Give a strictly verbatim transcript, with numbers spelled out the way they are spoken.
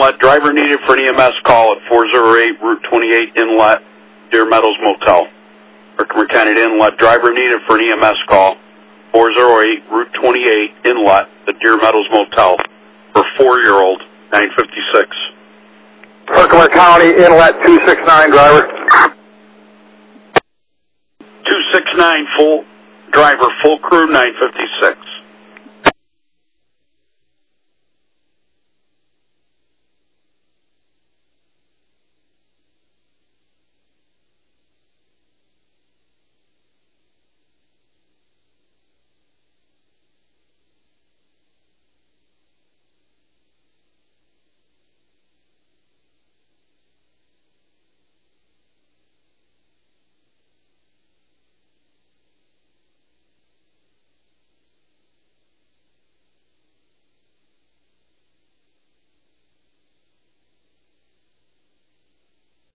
Inlet. Driver needed for an E M S call at four oh eight Route twenty-eight Inlet, Deer Meadows Motel. Herkimer County Inlet. Driver needed for an E M S call, four oh eight Route twenty-eight Inlet, the Deer Meadows Motel, for four-year-old, nine fifty-six. Herkimer County Inlet two six nine, driver. two six nine, full driver, full crew, nine fifty-six.